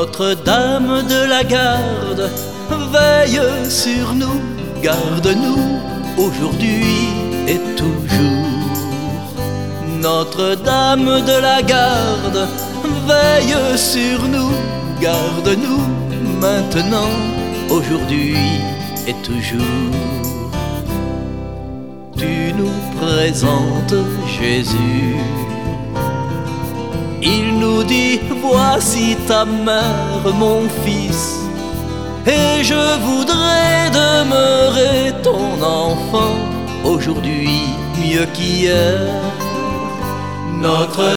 Notre-Dame de la Garde, veille sur nous, garde-nous aujourd'hui et toujours. Notre-Dame de la Garde, veille sur nous, garde-nous maintenant, aujourd'hui et toujours. Tu nous présentes Jésus, il nous dit: voici ta mère, mon fils, et je voudrais demeurer ton enfant aujourd'hui mieux qu'hier.